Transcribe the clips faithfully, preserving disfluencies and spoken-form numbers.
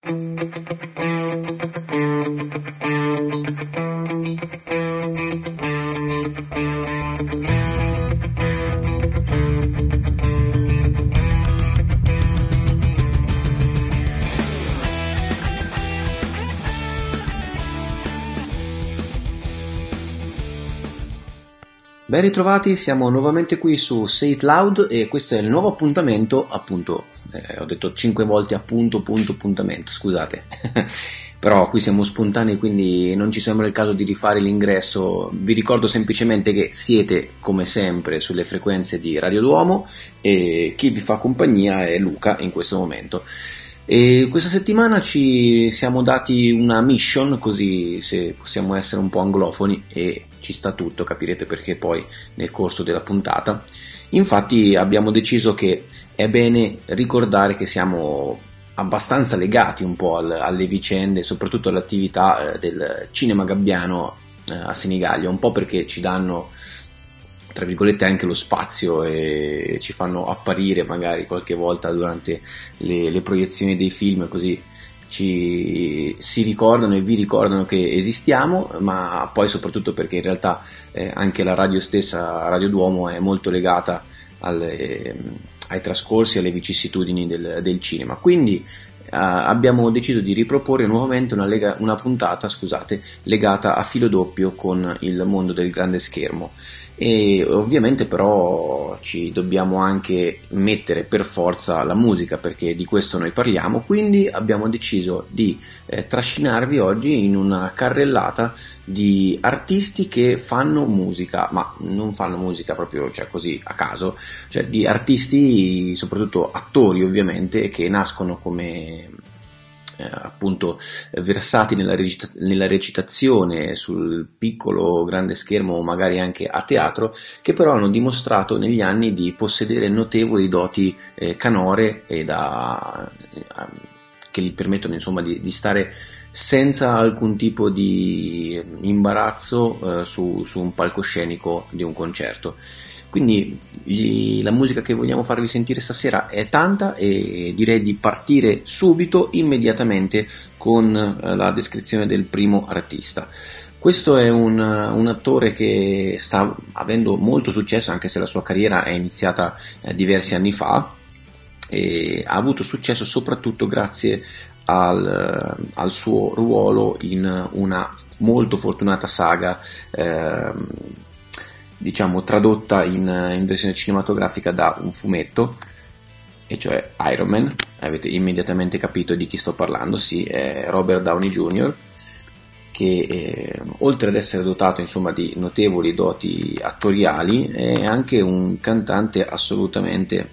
Ben ritrovati, siamo nuovamente qui su Say It Loud e questo è il nuovo appuntamento, appunto, eh, ho detto cinque volte appunto, punto, appuntamento, scusate, però qui siamo spontanei quindi non ci sembra il caso di rifare l'ingresso. Vi ricordo semplicemente che siete come sempre sulle frequenze di Radio Duomo e chi vi fa compagnia è Luca in questo momento. E questa settimana ci siamo dati una mission, così se possiamo essere un po' anglofoni, e ci sta tutto, capirete perché poi nel corso della puntata. Infatti abbiamo deciso che è bene ricordare che siamo abbastanza legati un po' al, alle vicende, soprattutto all'attività eh, del cinema gabbiano eh, a Senigallia, un po' perché ci danno tra virgolette anche lo spazio e ci fanno apparire magari qualche volta durante le, le proiezioni dei film, così ci si ricordano e vi ricordano che esistiamo, ma poi soprattutto perché in realtà eh, anche la radio stessa, Radio Duomo, è molto legata alle, ai trascorsi e alle vicissitudini del, del cinema. Quindi eh, abbiamo deciso di riproporre nuovamente una, lega, una puntata scusate, legata a filo doppio con il mondo del grande schermo. E ovviamente però ci dobbiamo anche mettere per forza la musica, perché di questo noi parliamo, quindi abbiamo deciso di eh, trascinarvi oggi in una carrellata di artisti che fanno musica, ma non fanno musica proprio cioè così a caso, cioè di artisti, soprattutto attori ovviamente, che nascono come Eh, appunto versati nella, recita- nella recitazione sul piccolo grande schermo o magari anche a teatro, che però hanno dimostrato negli anni di possedere notevoli doti eh, canore e da, eh, che gli permettono insomma di, di stare senza alcun tipo di imbarazzo eh, su, su un palcoscenico di un concerto. Quindi gli, la musica che vogliamo farvi sentire stasera è tanta e direi di partire subito, immediatamente, con eh, la descrizione del primo artista. Questo è un, un attore che sta avendo molto successo, anche se la sua carriera è iniziata eh, diversi anni fa, e ha avuto successo soprattutto grazie al, al suo ruolo in una molto fortunata saga eh, diciamo tradotta in, in versione cinematografica da un fumetto, e cioè Iron Man. Avete immediatamente capito di chi sto parlando, sì, è Robert Downey junior, che eh, oltre ad essere dotato insomma di notevoli doti attoriali è anche un cantante assolutamente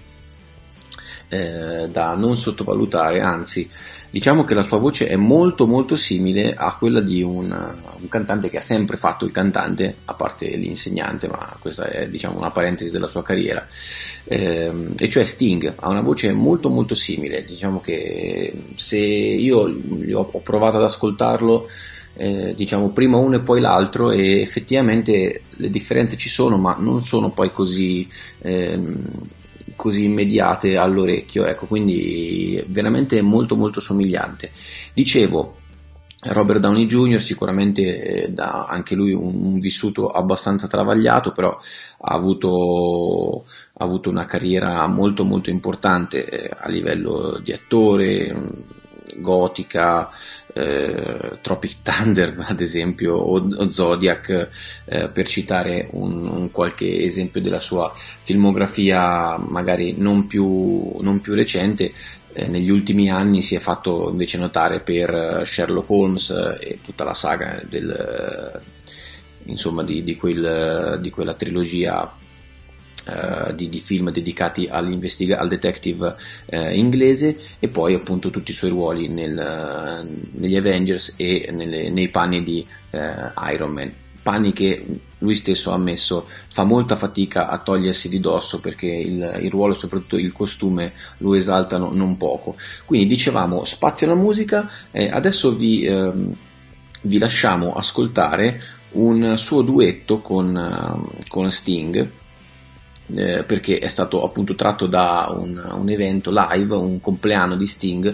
eh, da non sottovalutare, anzi diciamo che la sua voce è molto molto simile a quella di un, un cantante che ha sempre fatto il cantante, a parte l'insegnante, ma questa è diciamo una parentesi della sua carriera, eh, e cioè Sting. Ha una voce molto molto simile, diciamo che se io ho, ho provato ad ascoltarlo eh, diciamo prima uno e poi l'altro, e effettivamente le differenze ci sono, ma non sono poi così eh, così immediate all'orecchio, ecco, quindi veramente molto molto somigliante. Dicevo, Robert Downey junior sicuramente dà anche lui un, un vissuto abbastanza travagliato, però ha avuto, ha avuto una carriera molto molto importante eh, a livello di attore, gotica, eh, Tropic Thunder ad esempio, o, o Zodiac, eh, per citare un, un qualche esempio della sua filmografia magari non più, non più recente. Eh, negli ultimi anni si è fatto invece notare per Sherlock Holmes e tutta la saga del, insomma di, di, quel, di quella trilogia Uh, di, di film dedicati all'investiga- al detective uh, inglese, e poi appunto tutti i suoi ruoli nel, uh, negli Avengers e nelle, nei panni di uh, Iron Man, panni che lui stesso ha ammesso fa molta fatica a togliersi di dosso, perché il, il ruolo e soprattutto il costume lo esaltano non poco. Quindi dicevamo spazio alla musica, eh, adesso vi, uh, vi lasciamo ascoltare un suo duetto con, uh, con Sting, Eh, perché è stato appunto tratto da un, un evento live, un compleanno di Sting,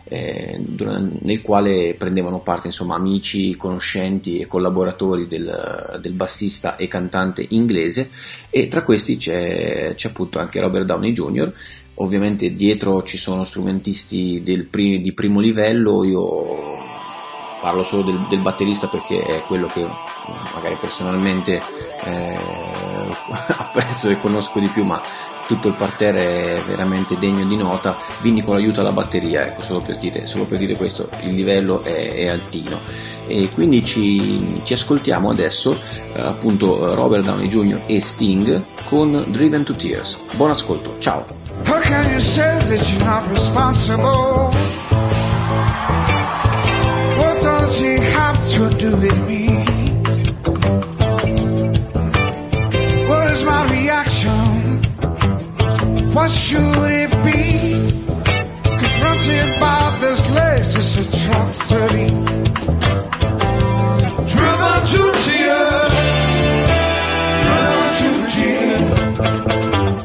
eh, durante, nel quale prendevano parte insomma amici, conoscenti e collaboratori del, del bassista e cantante inglese, e tra questi c'è, c'è appunto anche Robert Downey junior Ovviamente dietro ci sono strumentisti del pri- di primo livello. Io parlo solo del, del batterista perché è quello che magari personalmente eh, apprezzo e conosco di più, ma tutto il parterre è veramente degno di nota. Vinnico aiuta la batteria, ecco, solo per dire, solo per dire questo, il livello è, è altino. E quindi ci, ci ascoltiamo adesso eh, appunto Robert Downey junior e Sting con Driven to Tears. Buon ascolto, ciao! How can you say that you're not responsible? What does it have to do with me? What is my reaction? What should it be? Confronted by this latest atrocity, driven to tears, driven to tears.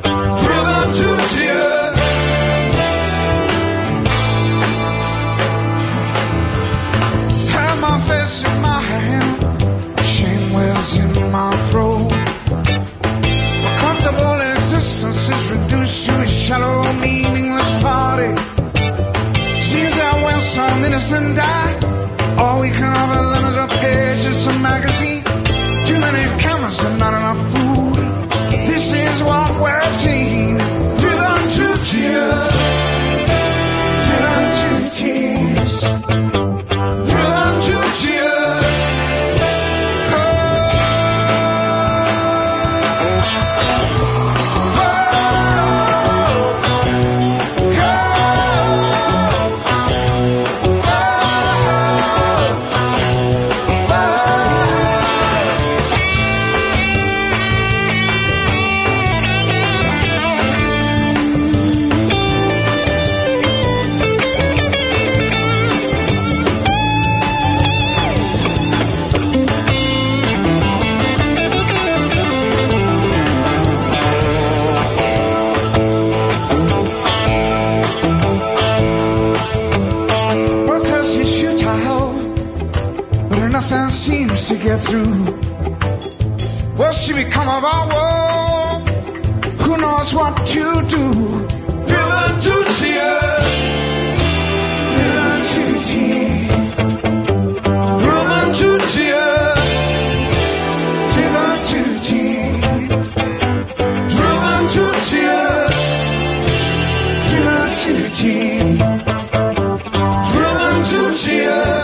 In my throat, a comfortable existence is reduced to a shallow, meaningless party. Seems that when some innocent die, all we can offer them is a page in some magazine. Too many cameras and not enough food. This is what we're seeing. Driven to tears, driven to tears, driven to tears. To get through, will she become of our world? Who knows what to do? Driven to tears, driven to tears, driven to tears, driven to tears, driven to tears, driven to tears, driven to tears.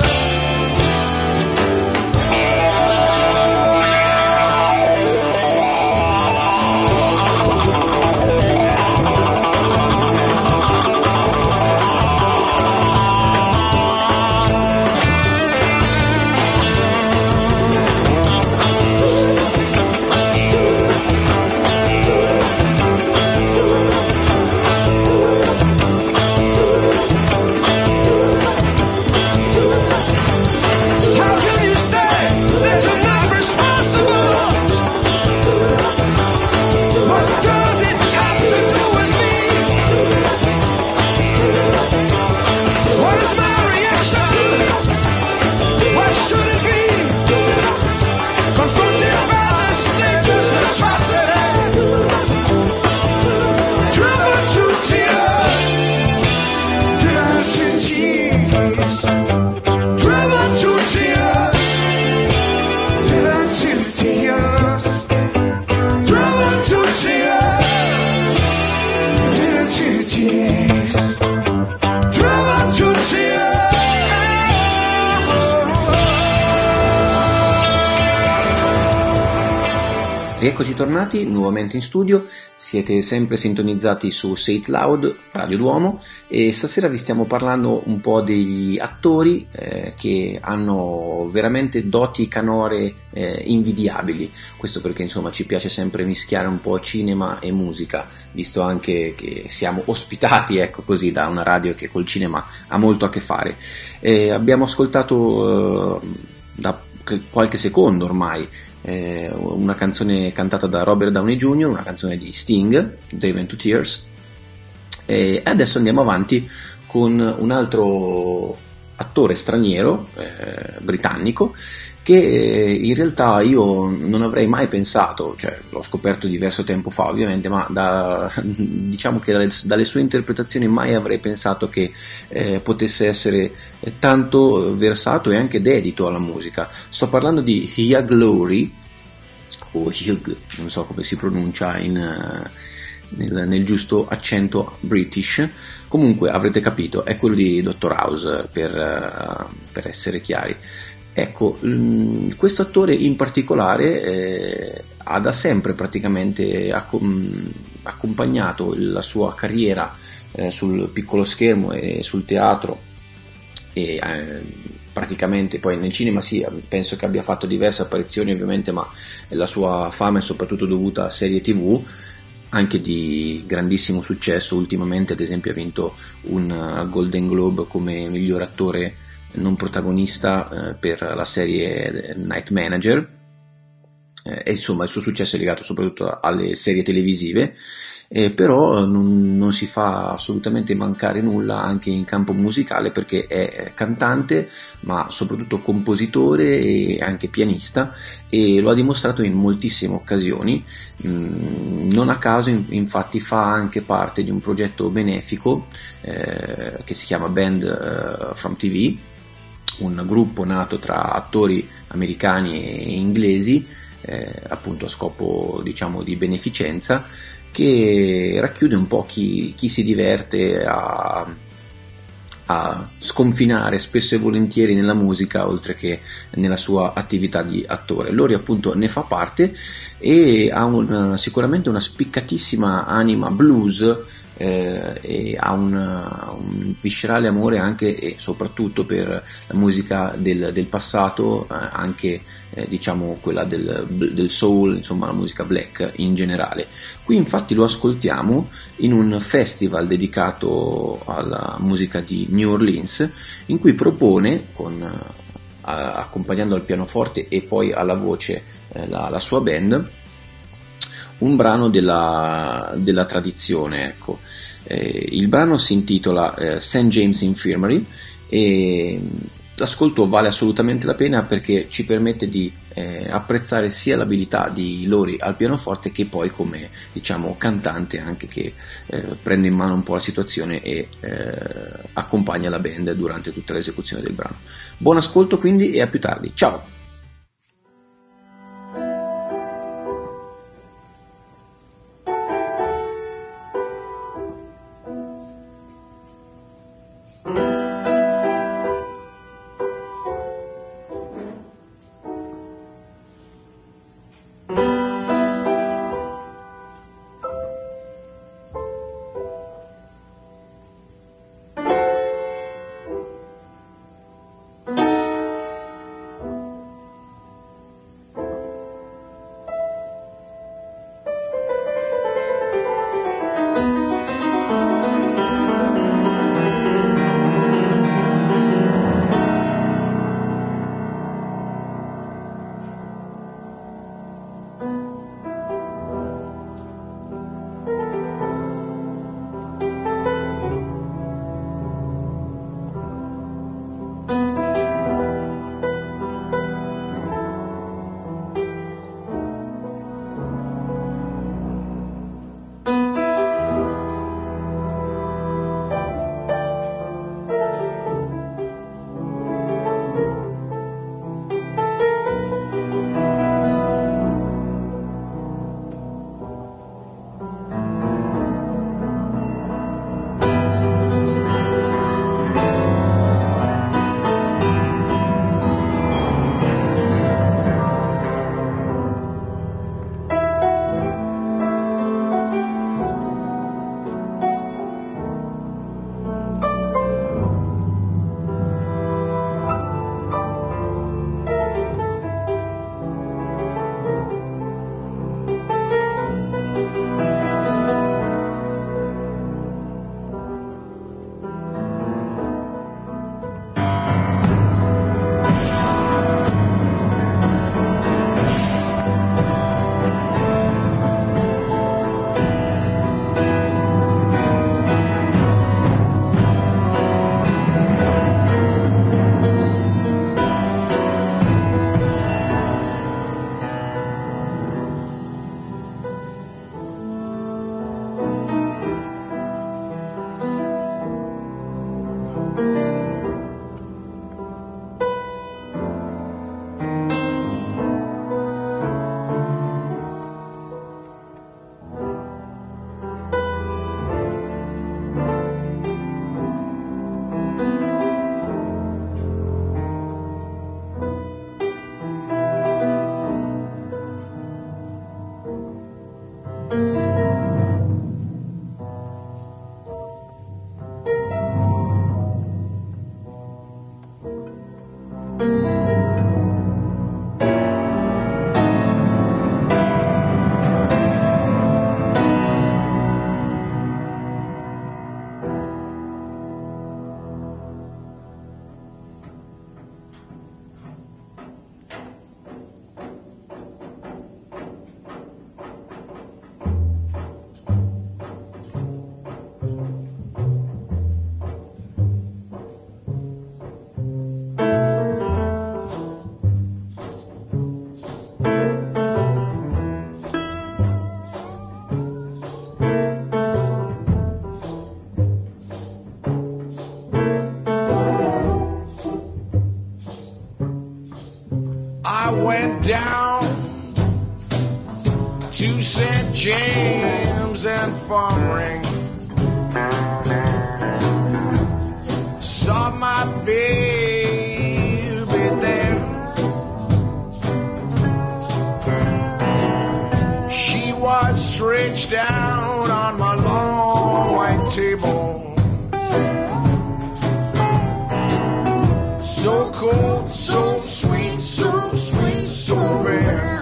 Rieccoci tornati nuovamente in studio, siete sempre sintonizzati su Say It Loud, Radio Duomo, e stasera vi stiamo parlando un po' degli attori eh, che hanno veramente doti canore eh, invidiabili. Questo perché insomma ci piace sempre mischiare un po' cinema e musica, visto anche che siamo ospitati, ecco così, da una radio che col cinema ha molto a che fare. Eh, abbiamo ascoltato eh, da qualche secondo ormai eh, una canzone cantata da Robert Downey junior, una canzone di Sting, Driven to Tears, e adesso andiamo avanti con con un altro attore straniero, eh, britannico, che eh, in realtà io non avrei mai pensato, cioè l'ho scoperto diverso tempo fa ovviamente, ma da, diciamo che dalle, dalle sue interpretazioni mai avrei pensato che eh, potesse essere tanto versato e anche dedito alla musica. Sto parlando di Hugh Laurie, o Hugh, non so come si pronuncia in... Nel, nel giusto accento british. Comunque avrete capito, è quello di Dottor House, per, uh, per essere chiari. Ecco, questo attore in particolare eh, ha da sempre praticamente accom- accompagnato la sua carriera eh, sul piccolo schermo e sul teatro, e eh, praticamente poi nel cinema sì, penso che abbia fatto diverse apparizioni ovviamente, ma la sua fama è soprattutto dovuta a serie tv anche di grandissimo successo. Ultimamente ad esempio ha vinto un Golden Globe come miglior attore non protagonista eh, per la serie Night Manager, eh, e insomma il suo successo è legato soprattutto alle serie televisive, eh, però non, non si fa assolutamente mancare nulla anche in campo musicale, perché è cantante ma soprattutto compositore e anche pianista, e lo ha dimostrato in moltissime occasioni. Mm, non a caso in, infatti fa anche parte di un progetto benefico eh, che si chiama Band uh, from T V, un gruppo nato tra attori americani e inglesi, eh, appunto a scopo diciamo di beneficenza, che racchiude un po' chi, chi si diverte a, a sconfinare spesso e volentieri nella musica oltre che nella sua attività di attore. Lori appunto ne fa parte e ha un, sicuramente una spiccatissima anima blues, eh, e ha un, un viscerale amore anche e soprattutto per la musica del, del passato, eh, anche eh, diciamo quella del, del soul, insomma la musica black in generale. Qui infatti lo ascoltiamo in un festival dedicato alla musica di New Orleans, in cui propone con accompagnando al pianoforte e poi alla voce eh, la, la sua band, un brano della, della tradizione, ecco. Eh, il brano si intitola eh, Saint James Infirmary e l'ascolto vale assolutamente la pena, perché ci permette di eh, apprezzare sia l'abilità di Lori al pianoforte che poi come diciamo cantante anche, che eh, prende in mano un po' la situazione e eh, accompagna la band durante tutta l'esecuzione del brano. Buon ascolto quindi e a più tardi, ciao! went down to Saint James Infirmary. Saw my baby there. She was stretched out on my long white table. So cold, so sweet, so sweet, so fair.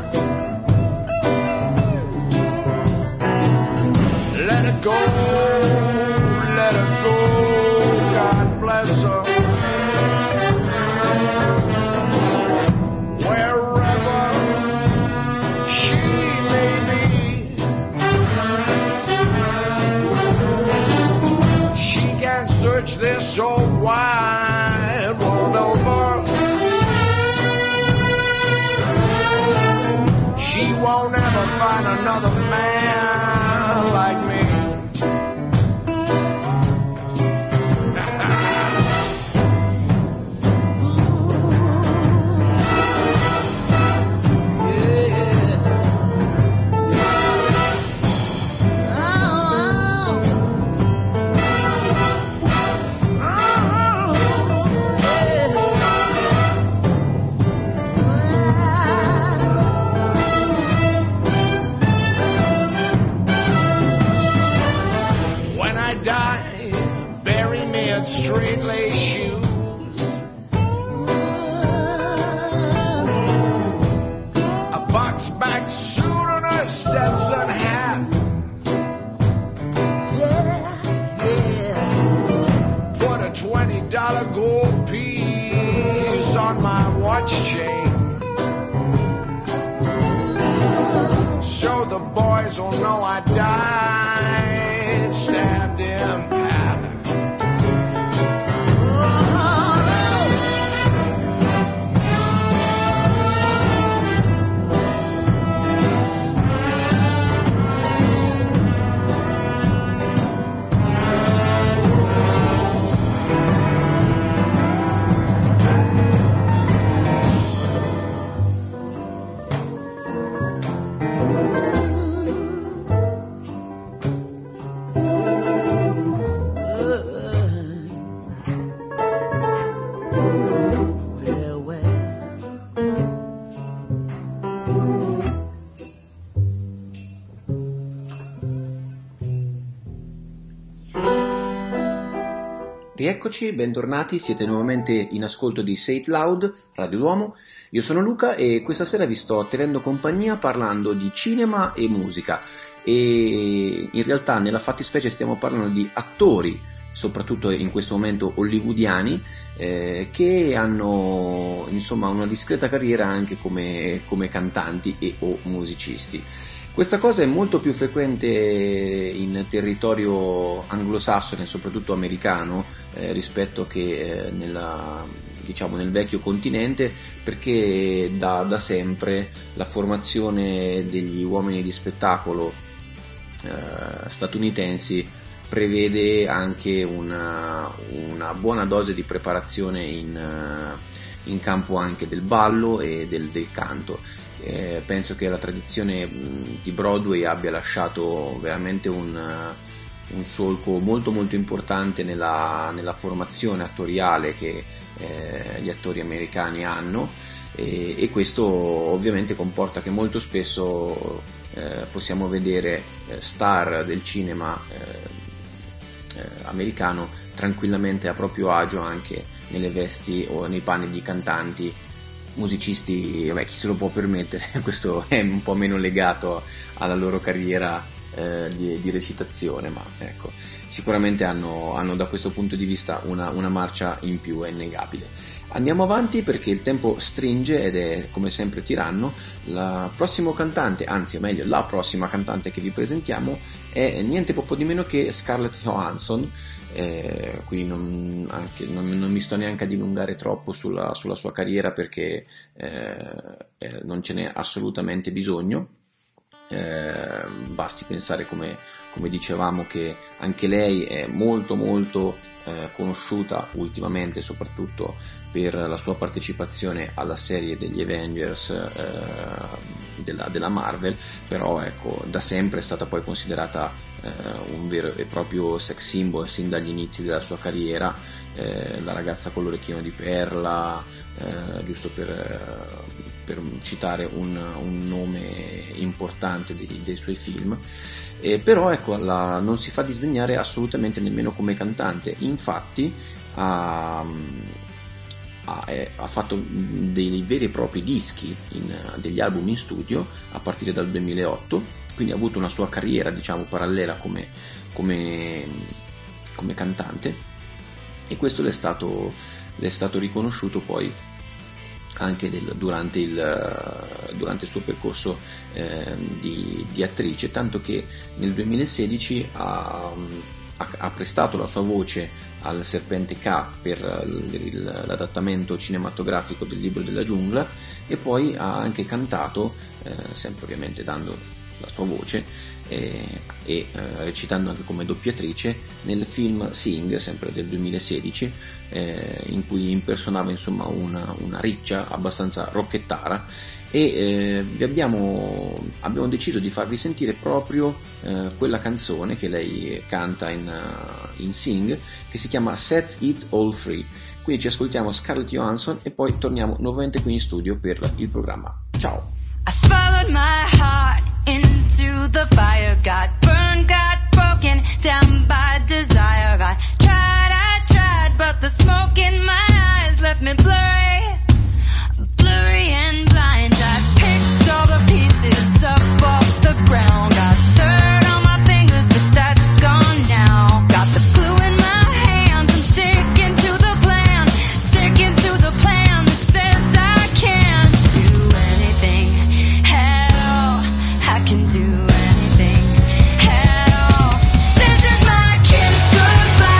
Let it go, let it go, God bless her. Wherever she may be, she can search this old wide world over. She won't ever find another man like me. Straight lace shoes, a box back suit and a Stetson hat. Yeah, yeah. Put a twenty dollar gold piece on my watch chain, so the boys will know I died standing pat. Rieccoci, bentornati, siete nuovamente in ascolto di Say It Loud, Radio Duomo. Io sono Luca e questa sera vi sto tenendo compagnia parlando di cinema e musica, e in realtà nella fattispecie stiamo parlando di attori, soprattutto in questo momento hollywoodiani, eh, che hanno insomma una discreta carriera anche come, come cantanti e o musicisti. Questa cosa è molto più frequente in territorio anglosassone, soprattutto americano, eh, rispetto che eh, nella, diciamo, nel vecchio continente, perché da, da sempre la formazione degli uomini di spettacolo eh, statunitensi prevede anche una, una buona dose di preparazione in, in campo anche del ballo e del, del canto. Eh, penso che la tradizione di Broadway abbia lasciato veramente un, un solco molto molto importante nella, nella formazione attoriale che eh, gli attori americani hanno, e, e questo ovviamente comporta che molto spesso eh, possiamo vedere eh, star del cinema eh, eh, americano tranquillamente a proprio agio anche nelle vesti o nei panni di cantanti, musicisti. Vabbè, chi se lo può permettere, questo è un po' meno legato alla loro carriera eh, di, di recitazione, ma ecco, sicuramente hanno, hanno da questo punto di vista una, una marcia in più, è innegabile. Andiamo avanti perché il tempo stringe ed è come sempre tiranno. La prossimo cantante, anzi meglio la prossima cantante che vi presentiamo è niente poco di meno che Scarlett Johansson. Eh, qui non, anche, non, non mi sto neanche a dilungare troppo sulla, sulla sua carriera perché eh, eh, non ce n'è assolutamente bisogno. Eh, basti pensare, come, come dicevamo, che anche lei è molto molto eh, conosciuta ultimamente soprattutto per la sua partecipazione alla serie degli Avengers eh, della, della Marvel, però ecco, da sempre è stata poi considerata eh, un vero e proprio sex symbol sin dagli inizi della sua carriera, eh, la ragazza con l'orecchino di perla, eh, giusto per, per citare un, un nome importante dei, dei suoi film. Eh, però ecco, la, non si fa disdegnare assolutamente nemmeno come cantante, infatti ha, ha, eh, ha fatto dei veri e propri dischi, in, degli album in studio a partire dal duemilaotto, quindi ha avuto una sua carriera, diciamo, parallela come, come, come cantante, e questo le è stato, le è stato riconosciuto poi anche del, durante, il, durante il suo percorso eh, di, di attrice, tanto che nel duemilasedici ha, ha, ha prestato la sua voce al Serpente K per il, l'adattamento cinematografico del Libro della Giungla, e poi ha anche cantato, eh, sempre ovviamente dando la sua voce e, e eh, recitando anche come doppiatrice nel film Sing, sempre del duemilasedici, eh, in cui impersonava insomma una, una riccia abbastanza rocchettara, e eh, vi abbiamo, abbiamo deciso di farvi sentire proprio eh, quella canzone che lei canta in, uh, in Sing, che si chiama Set It All Free. Quindi ci ascoltiamo Scarlett Johansson e poi torniamo nuovamente qui in studio per il programma. Ciao! I followed my heart into the fire, got burned, got broken down by desire. I tried, I tried, but the smoke in my eyes left me blurry, blurry and blind. I picked all the pieces up off the ground, got dirt on my fingers, but that's gone now. Got the glue in my hands, I'm sticking to the plan, sticking to the plan that says I can't do anything at all. I can do anything at all. This is my kiss goodbye.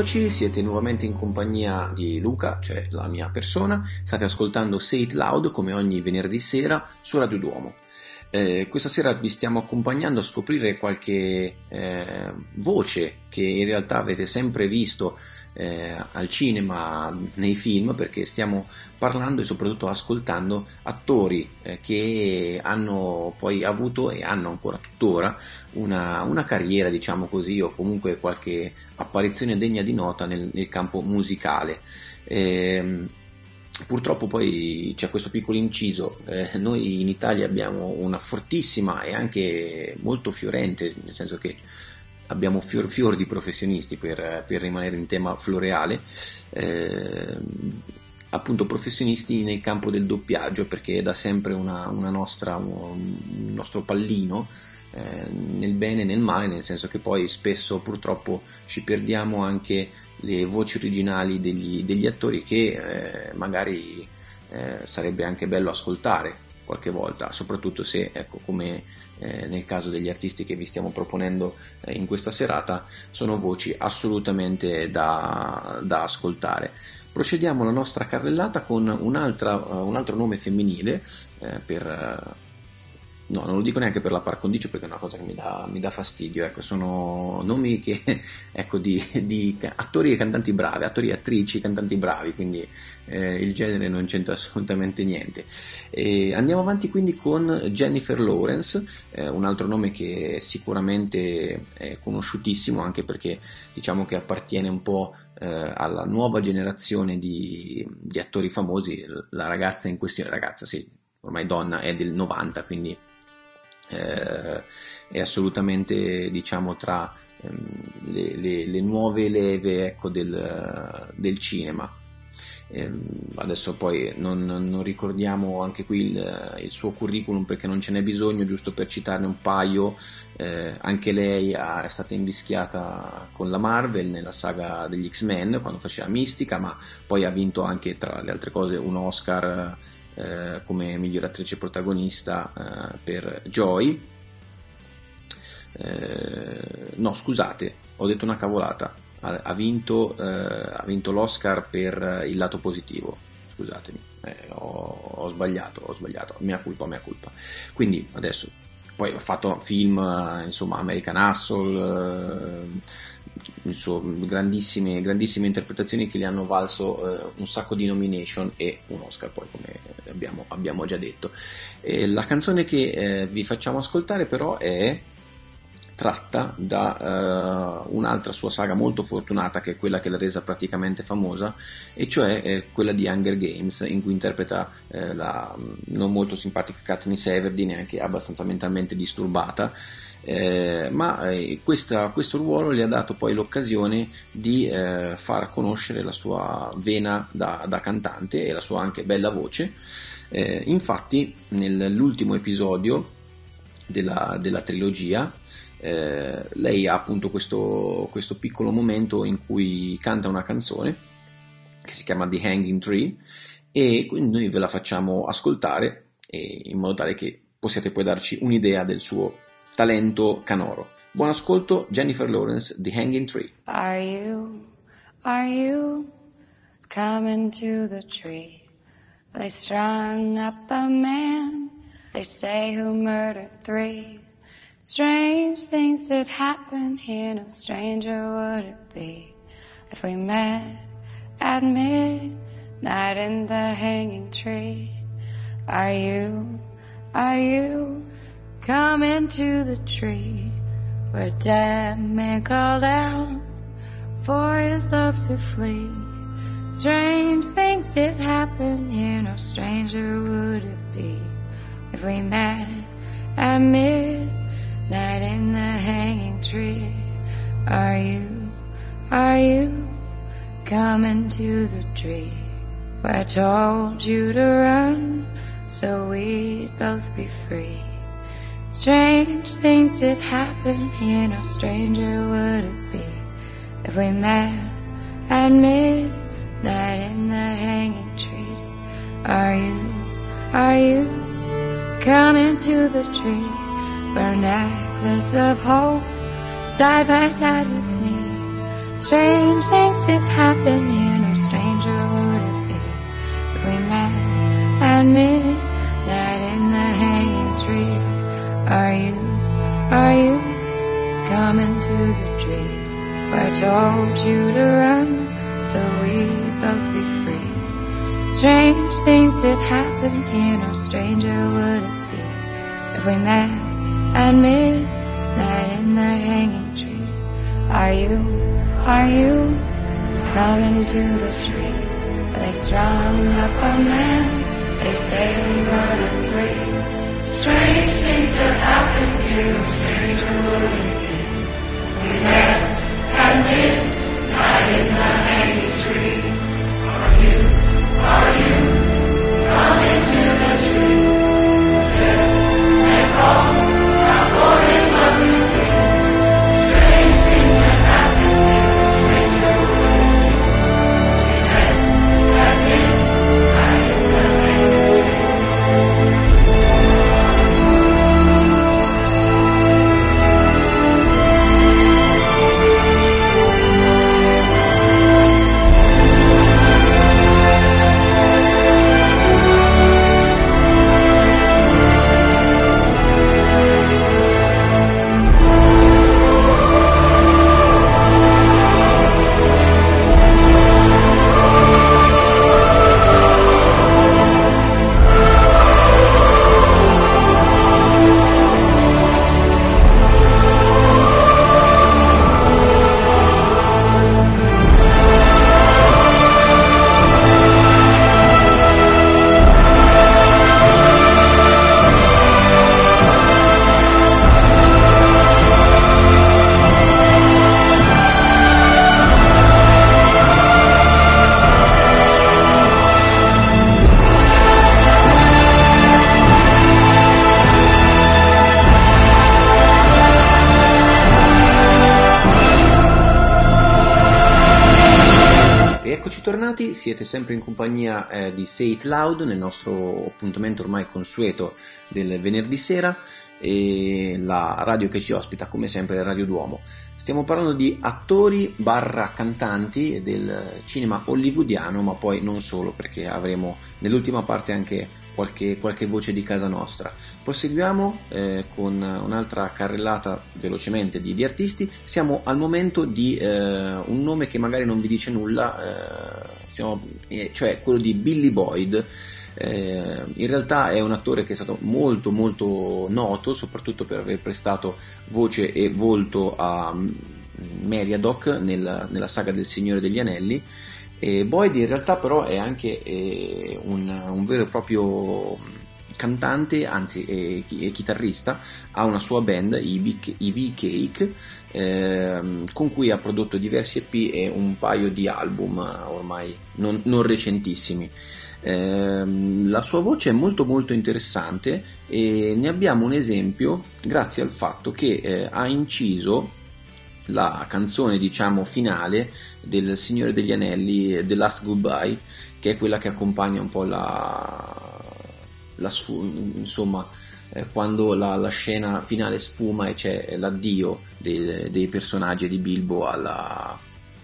Eccoci, siete nuovamente in compagnia di Luca, cioè la mia persona. State ascoltando Say It Loud come ogni venerdì sera su Radio Duomo. Eh, questa sera vi stiamo accompagnando a scoprire qualche eh, voce che in realtà avete sempre visto eh, al cinema, nei film, perché stiamo parlando e soprattutto ascoltando attori eh, che hanno poi avuto e hanno ancora tuttora una, una carriera, diciamo così, o comunque qualche apparizione degna di nota nel, nel campo musicale. Eh, Purtroppo poi c'è questo piccolo inciso, eh, noi in Italia abbiamo una fortissima e anche molto fiorente, nel senso che abbiamo fior fior di professionisti, per, per rimanere in tema floreale, eh, appunto professionisti nel campo del doppiaggio, perché è da sempre una, una nostra, un, un nostro pallino, eh, nel bene e nel male, nel senso che poi spesso purtroppo ci perdiamo anche le voci originali degli, degli attori che eh, magari eh, sarebbe anche bello ascoltare qualche volta, soprattutto se, ecco, come eh, nel caso degli artisti che vi stiamo proponendo eh, in questa serata, sono voci assolutamente da, da ascoltare. Procediamo alla nostra carrellata con un'altra, uh, un altro nome femminile eh, per... Uh, No, non lo dico neanche per la par condicio, perché è una cosa che mi dà, mi dà fastidio, ecco, sono nomi che, ecco, di, di attori e cantanti bravi, attori e attrici, cantanti bravi, quindi eh, il genere non c'entra assolutamente niente. E andiamo avanti quindi con Jennifer Lawrence, eh, un altro nome che sicuramente è conosciutissimo, anche perché diciamo che appartiene un po' eh, alla nuova generazione di, di attori famosi. La ragazza in questione, ragazza sì, ormai donna, è del novanta, quindi Eh, è assolutamente, diciamo, tra ehm, le, le, le nuove leve, ecco, del, del cinema. Eh, adesso poi non, non ricordiamo anche qui il, il suo curriculum, perché non ce n'è bisogno, giusto per citarne un paio. Eh, anche lei ha, è stata invischiata con la Marvel nella saga degli X-Men quando faceva Mistica, ma poi ha vinto anche, tra le altre cose, un Oscar Eh, come miglior attrice protagonista eh, per Joy. Eh, no, scusate, ho detto una cavolata. Ha, ha vinto, eh, ha vinto l'Oscar per Il lato positivo. Scusatemi, eh, ho, ho sbagliato, ho sbagliato. Mea colpa, mea colpa. Quindi adesso, poi ho fatto film, eh, insomma, American Hustle, eh, insomma, grandissime, grandissime interpretazioni che gli hanno valso eh, un sacco di nomination e un Oscar, poi, come abbiamo, abbiamo già detto. E la canzone che eh, vi facciamo ascoltare però è tratta da uh, un'altra sua saga molto fortunata, che è quella che l'ha resa praticamente famosa, e cioè eh, quella di Hunger Games, in cui interpreta eh, la non molto simpatica Katniss Everdeen, anche abbastanza mentalmente disturbata. Eh, ma eh, questa, questo ruolo le ha dato poi l'occasione di eh, far conoscere la sua vena da, da cantante e la sua anche bella voce. Eh, infatti nell'ultimo episodio della, della trilogia eh, lei ha appunto questo, questo piccolo momento in cui canta una canzone che si chiama The Hanging Tree, e quindi noi ve la facciamo ascoltare, e in modo tale che possiate poi darci un'idea del suo talento canoro. Buon ascolto, Jennifer Lawrence, The Hanging Tree. Are you, are you coming to the tree? They strung up a man, they say, who murdered three. Strange things that happen here, no stranger would it be if we met at midnight in the hanging tree. Are you, are you coming to the tree where dead man called out for his love to flee? Strange things did happen here, no stranger would it be if we met at midnight in the hanging tree. Are you, are you coming to the tree where I told you to run so we'd both be free? Strange things did happen here, no stranger would it be if we met at midnight in the hanging tree. Are you, are you coming to the tree where a necklace of hope side by side with me? Strange things that happen here, no stranger would it be if we met at midnight in the hanging tree. Are you, are you coming to the tree where I told you to run so we'd both be free? Strange things that happen here, no stranger would it be if we met at midnight in the hanging tree. Are you, are you coming to the tree where they strung up a man, they say we murdered three? Strange things that happened here, no stranger would it be we met at midnight in the hanging tree. Are you, are you coming to the tree? Death may call, now for his love to free. Strange things that happen here, no stranger would it be we met at midnight in the hanging tree. Tornati, siete sempre in compagnia eh, di Say It Loud nel nostro appuntamento ormai consueto del venerdì sera, e la radio che ci ospita come sempre è Radio Duomo. Stiamo parlando di attori barra cantanti del cinema hollywoodiano, ma poi non solo, perché avremo nell'ultima parte anche qualche, qualche voce di casa nostra. Proseguiamo eh, con un'altra carrellata velocemente di, di artisti. Siamo al momento di eh, un nome che magari non vi dice nulla, eh, siamo, eh, cioè quello di Billy Boyd. Eh, in realtà è un attore che è stato molto molto noto, soprattutto per aver prestato voce e volto a Meriadoc nel, nella saga del Signore degli Anelli. E Boyd in realtà però è anche eh, un, un vero e proprio cantante, anzi è, è chitarrista, ha una sua band, i B Cake, eh, con cui ha prodotto diversi E P e un paio di album ormai non, non recentissimi. Eh, la sua voce è molto molto interessante e ne abbiamo un esempio grazie al fatto che eh, ha inciso la canzone, diciamo, finale del Signore degli Anelli, The Last Goodbye, che è quella che accompagna un po' la, la insomma eh, quando la, la scena finale sfuma e c'è l'addio dei, dei personaggi di Bilbo alla,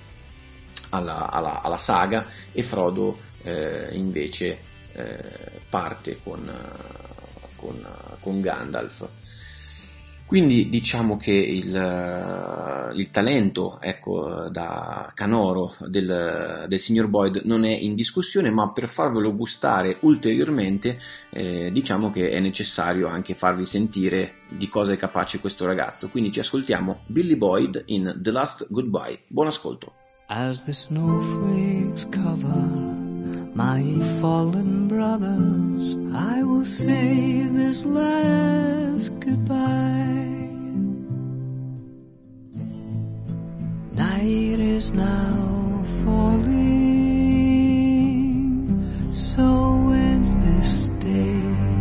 alla, alla, alla saga, e Frodo eh, invece eh, parte con, con, con Gandalf. Quindi diciamo che il, il talento, ecco, da canoro del, del signor Boyd non è in discussione, ma per farvelo gustare ulteriormente eh, diciamo che è necessario anche farvi sentire di cosa è capace questo ragazzo. Quindi ci ascoltiamo Billy Boyd in The Last Goodbye. Buon ascolto. As the snowflakes cover my fallen brothers, I will say this last goodbye. Night is now falling, so ends this day.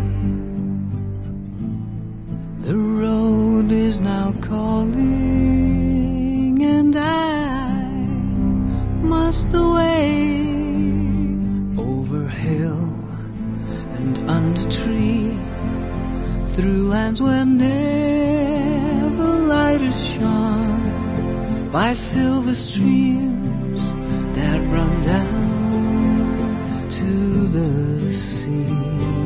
The road is now calling, and I must away. Over hill and under tree, through lands where never light has shone, by silver streams that run down to the sea.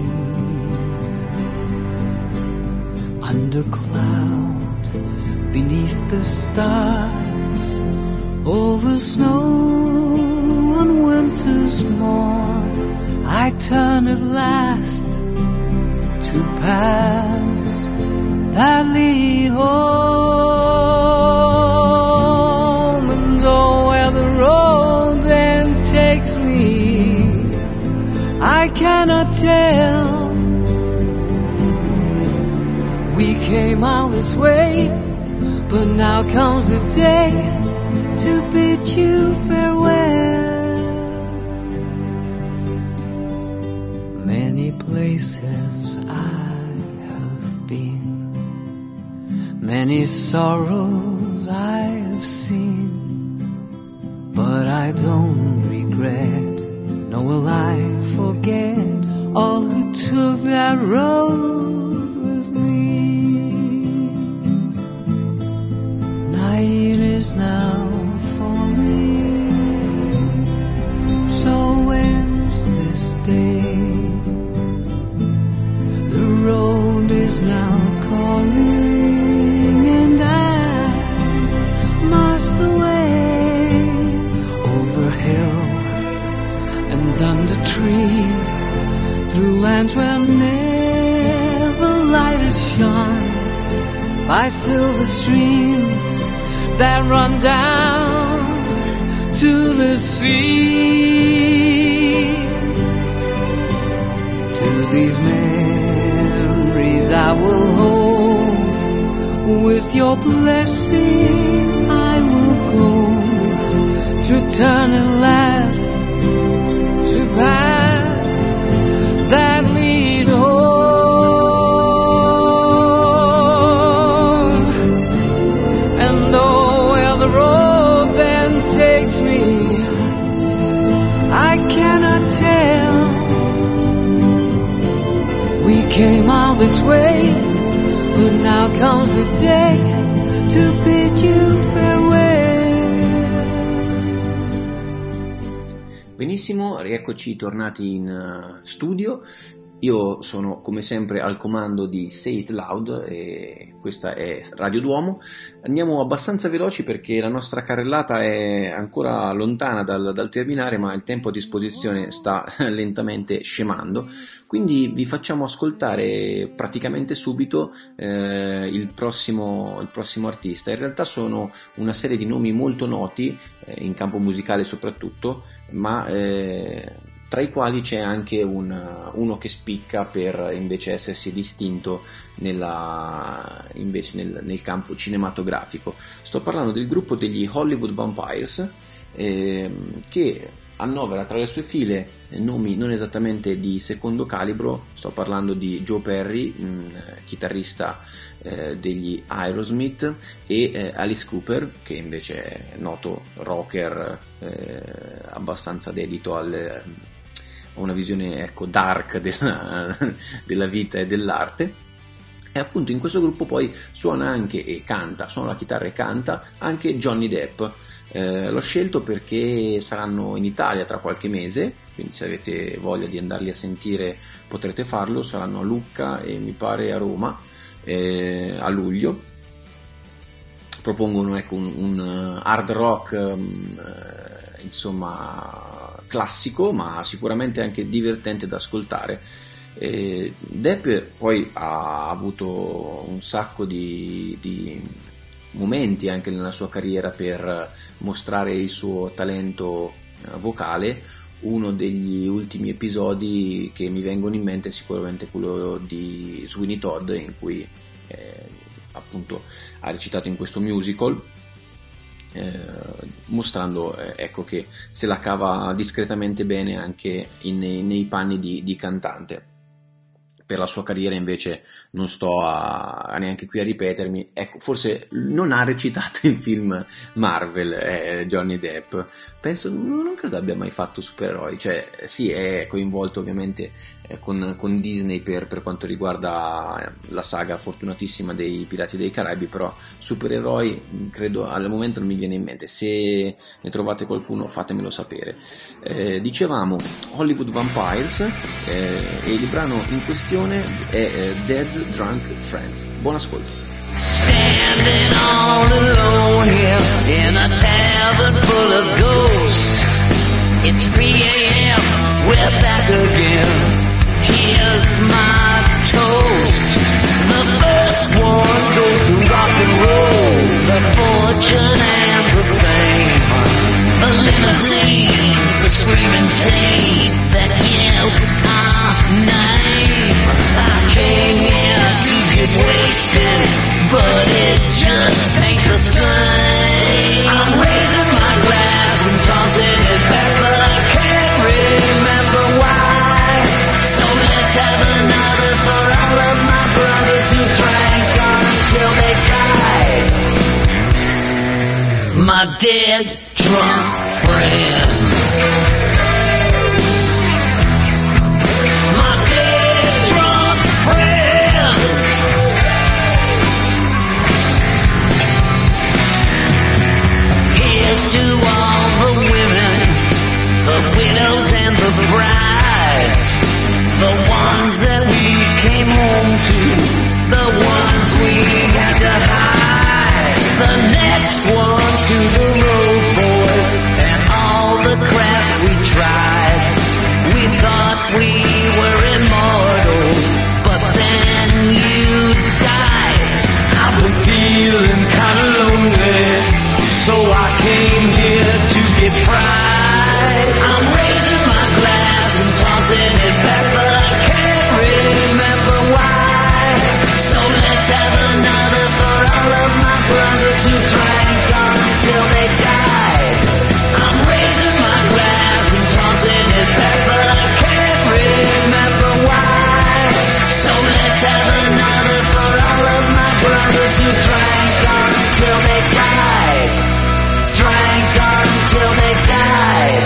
Under cloud, beneath the stars, over snow on winter's morn, I turn at last to paths that lead home. And oh, where the road then takes me, I cannot tell. We came all this way, but now comes the day to bid you farewell. Many places I have been, many sorrows I have seen, but I don't regret, nor will I forget all who took that road with me. Night is now falling, so ends this day. The road is now calling, and I must away over hill and under tree, through lands where never light has shone, by silver streams that run down to the sea. To these memories I will hold, with your blessing I will go, to turn at last to paths that lead home. And oh, where the road then takes me, I cannot tell. We came all this way, but now comes the day to bid you farewell. Benissimo, rieccoci tornati in uh, studio. Io sono come sempre al comando di Say It Loud e questa è Radio Duomo. Andiamo abbastanza veloci perché la nostra carrellata è ancora lontana dal, dal terminare, ma il tempo a disposizione sta lentamente scemando, quindi vi facciamo ascoltare praticamente subito eh, il, prossimo, il prossimo artista. In realtà sono una serie di nomi molto noti, eh, in campo musicale soprattutto, ma eh, tra i quali c'è anche un, uno che spicca per invece essersi distinto nella, invece nel, nel campo cinematografico. Sto parlando del gruppo degli Hollywood Vampires, eh, che annovera tra le sue file nomi non esattamente di secondo calibro. Sto parlando di Joe Perry, mh, chitarrista eh, degli Aerosmith, e eh, Alice Cooper, che invece è noto rocker eh, abbastanza dedito al una visione, ecco, dark della, della vita e dell'arte. E appunto in questo gruppo poi suona anche e canta, suona la chitarra e canta anche Johnny Depp. Eh, l'ho scelto perché saranno in Italia tra qualche mese, quindi se avete voglia di andarli a sentire potrete farlo. Saranno a Lucca e mi pare a Roma eh, a luglio. Propongono, ecco, un, un hard rock um, eh, insomma classico, ma sicuramente anche divertente da ascoltare. Eh, Depp poi ha avuto un sacco di, di momenti anche nella sua carriera per mostrare il suo talento vocale. Uno degli ultimi episodi che mi vengono in mente è sicuramente quello di Sweeney Todd, in cui eh, appunto ha recitato in questo musical, eh, mostrando eh, ecco che se la cava discretamente bene anche in, nei, nei panni di, di cantante. per la sua carriera invece non sto a, a neanche qui a ripetermi. Ecco, forse non ha recitato in film Marvel eh, Johnny Depp, penso, non credo abbia mai fatto supereroi, cioè sì, è coinvolto ovviamente eh, con, con Disney per, per quanto riguarda la saga fortunatissima dei Pirati dei Caraibi, però supereroi credo al momento non mi viene in mente. Se ne trovate qualcuno fatemelo sapere. Eh, dicevamo Hollywood Vampires eh, e il brano in questione è eh, Dead Drunk Friends. Buon ascolto. Standing all alone here in a tavern full of ghosts. It's three a.m. We're back again. Here's my toast. The first one goes to rock and roll, the fortune and the fame, the limousines, the screaming teeth that yell our name. I came here to get wasted, but it just ain't the same. I'm raising my glass and tossing it back, but I can't remember why. So let's have another for all of my brothers who drank until they died. My dead drunk friends. My dead drunk friends. Here's to all the women, the widows and the brides, the ones that we came home to, the ones we had to hide. The next ones to the road boys and all the crap we tried. We thought we were immortal, but then you died. I've been feeling kinda lonely, so I came here to get fried. I'm raising my glass and tossing it back, but I can't remember why. So let's have another for all of my brothers who drank until they died. I'm raising my glass and tossing it back, but I can't remember why. So let's have another for all of my brothers who drank until they died. Drank until they died.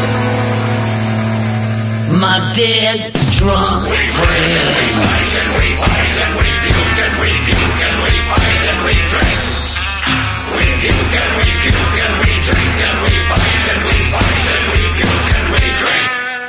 My dead drunk friends. We fight and we puke and we puke and we fight and we drink. We puke and we puke and we drink and we fight and we fight and we puke and we drink.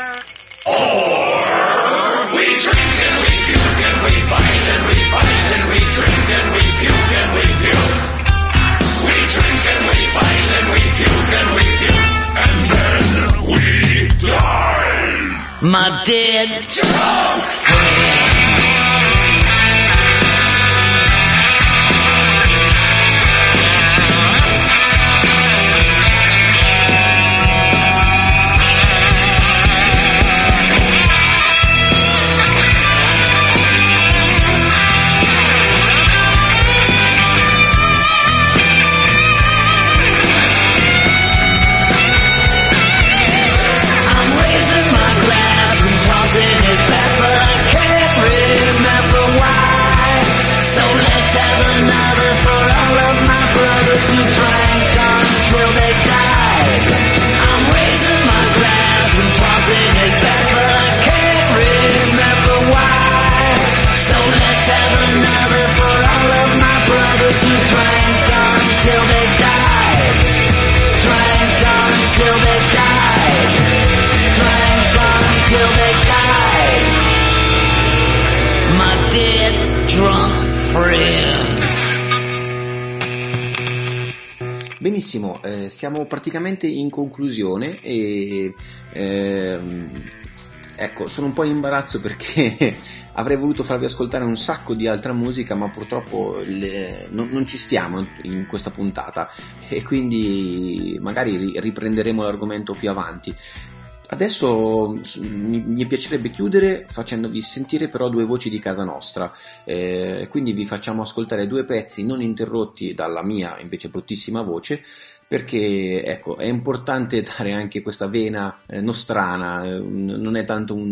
Or we drink and we puke and we fight and we fight and we drink and we puke and we puke. We drink and we fight and we puke and we puke and then we die. My dead drunk friends. Who drank until they died. I'm raising my glass and tossing it back, but I can't remember why. So let's have another for all of my brothers who drank until they died. Drank until they died. Drank until they died. My dead drunk friends. Benissimo, eh, siamo praticamente in conclusione e ehm, ecco, sono un po' in imbarazzo perché avrei voluto farvi ascoltare un sacco di altra musica, ma purtroppo le, non, non ci stiamo in questa puntata e quindi magari riprenderemo l'argomento più avanti. Adesso mi, mi piacerebbe chiudere facendovi sentire però due voci di casa nostra, eh, quindi vi facciamo ascoltare due pezzi non interrotti dalla mia invece bruttissima voce, perché ecco, è importante dare anche questa vena eh, nostrana, eh, non è tanto un,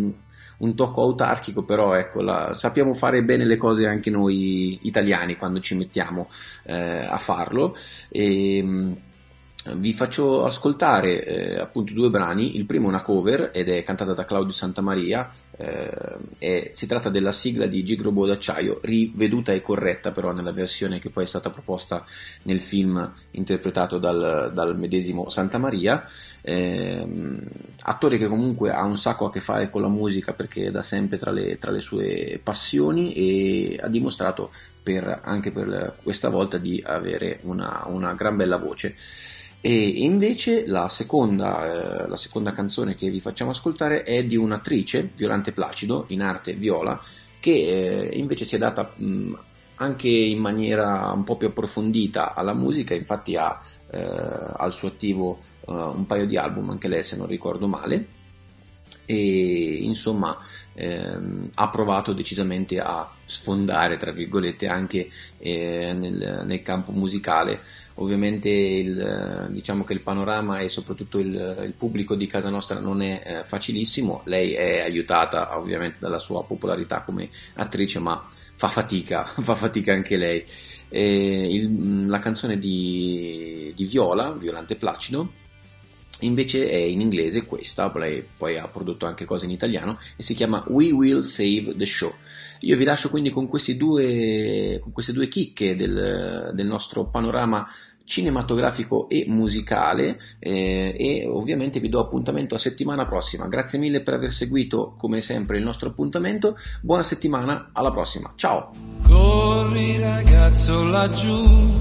un tocco autarchico, però ecco, la, sappiamo fare bene le cose anche noi italiani quando ci mettiamo eh, a farlo. E mh, vi faccio ascoltare eh, appunto due brani. Il primo è una cover ed è cantata da Claudio Santamaria, eh, e si tratta della sigla di Gig Robot d'acciaio, riveduta e corretta però nella versione che poi è stata proposta nel film interpretato dal, dal medesimo Santamaria, eh, attore che comunque ha un sacco a che fare con la musica perché è da sempre tra le, tra le sue passioni, e ha dimostrato per, anche per questa volta di avere una, una gran bella voce. E invece la seconda, eh, la seconda canzone che vi facciamo ascoltare è di un'attrice, Violante Placido, in arte Viola, che eh, invece si è data mh, anche in maniera un po' più approfondita alla musica. Infatti ha eh, al suo attivo eh, un paio di album, anche lei se non ricordo male, e insomma ehm, ha provato decisamente a sfondare, tra virgolette, anche eh, nel, nel campo musicale. Ovviamente il, diciamo che il panorama e soprattutto il, il pubblico di casa nostra non è eh, facilissimo. Lei è aiutata ovviamente dalla sua popolarità come attrice, ma fa fatica, fa fatica anche lei. E il, la canzone di, di Viola, Violante Placido, invece è in inglese, questa, lei poi ha prodotto anche cose in italiano, e si chiama We Will Save the Show. Io vi lascio quindi con questi due, con queste due chicche del, del nostro panorama cinematografico e musicale, eh, e ovviamente vi do appuntamento a settimana prossima. Grazie mille per aver seguito come sempre il nostro appuntamento, buona settimana, alla prossima, ciao! Corri ragazzo laggiù,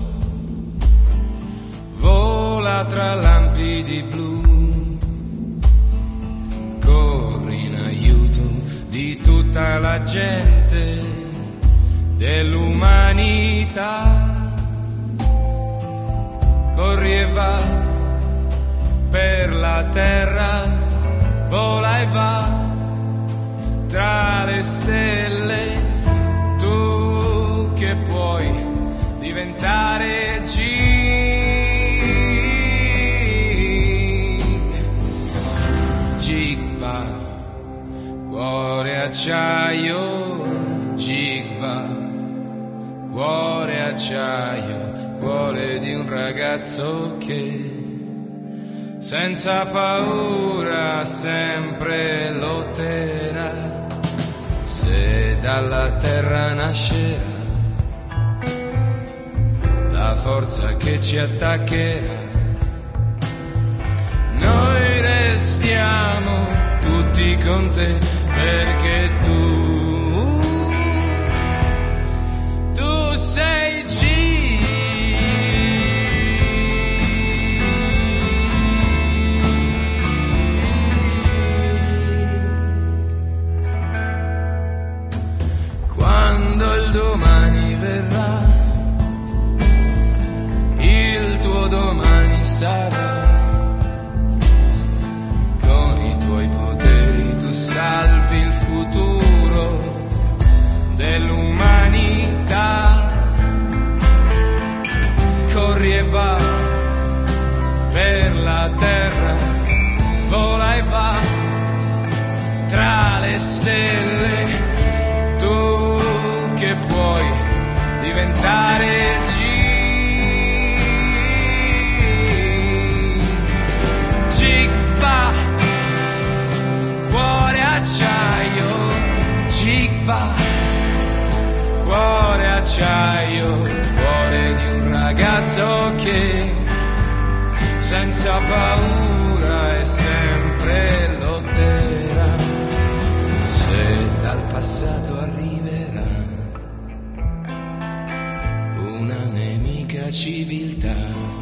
vola tra lampidi blu, corri in aiuto di tutta la gente dell'umanità, corri e va per la terra, vola e va tra le stelle, tu che puoi diventare G. Gig va, cuore acciaio, Gig va, cuore acciaio, cuore di un ragazzo che senza paura sempre lotterà, se dalla terra nascerà la forza che ci attaccherà. Noi restiamo tutti con te perché tu, tu sei G. Quando il domani verrà, il tuo domani sarà, con i tuoi poteri tu salvi il futuro dell'umanità, corri e va per la terra, vola e va tra le stelle, tu che puoi diventare G. Gig va, cuore acciaio, Gig va, cuore acciaio, cuore di un ragazzo che senza paura e sempre lotterà, se dal passato arriverà una nemica civiltà.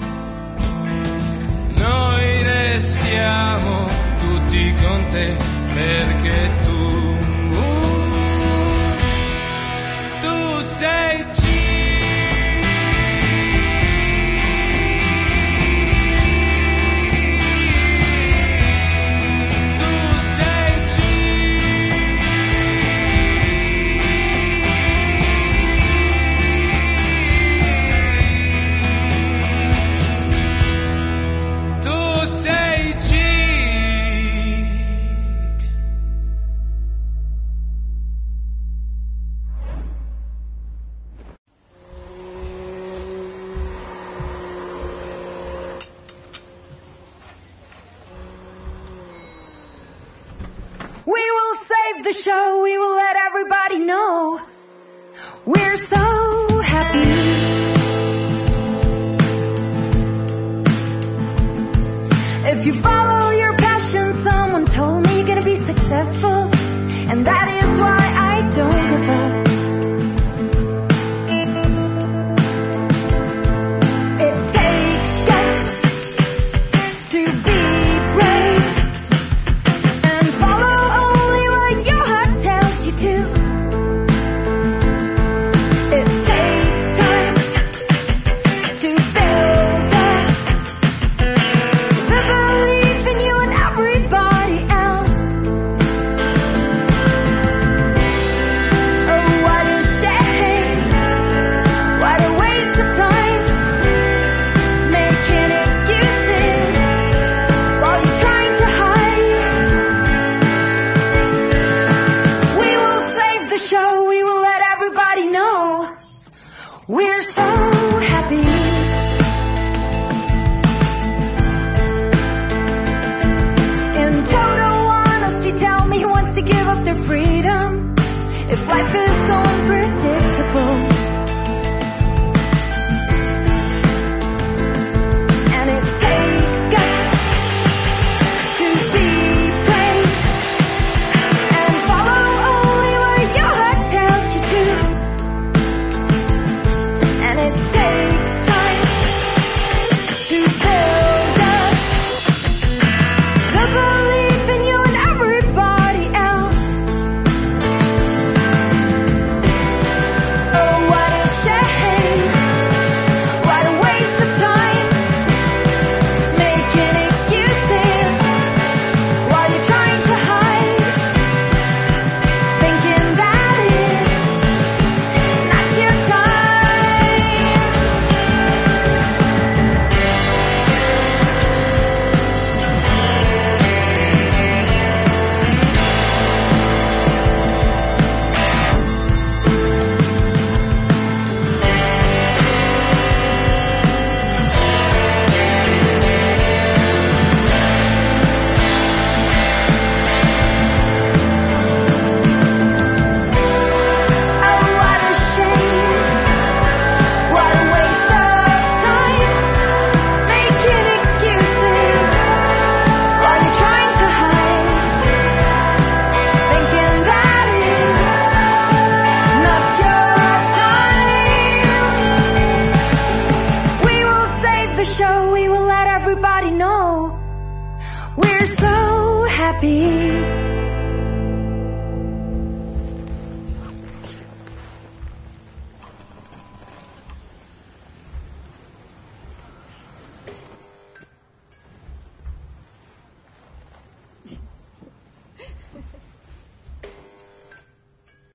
Noi restiamo tutti con te perché tu, tu sei G. save the show, we will let everybody know we're so happy. If you follow your passion, someone told me you're gonna be successful, and that is why I don't give up. It takes guts to be brave and follow only what your heart tells you to. It takes time to build up the belief in you and everybody else. Oh, what a shame, what a waste of time, making excuses while you're trying to hide. We will save the show, we will let everybody know we're so happy. In total honesty, tell me who wants to give up their freedom if life is so unpredictable. And it takes guts to be brave and follow only what your heart tells you to. And it takes time to build up the belief in you and everybody else. Oh, what a shame, what a waste of time, making excuses while you're trying to hide, thinking that it's not your time. Oh, what a shame, what a waste of time, making excuses while you're trying to hide, thinking that it's not your time. We will save the show, we will let everybody know we're so happy.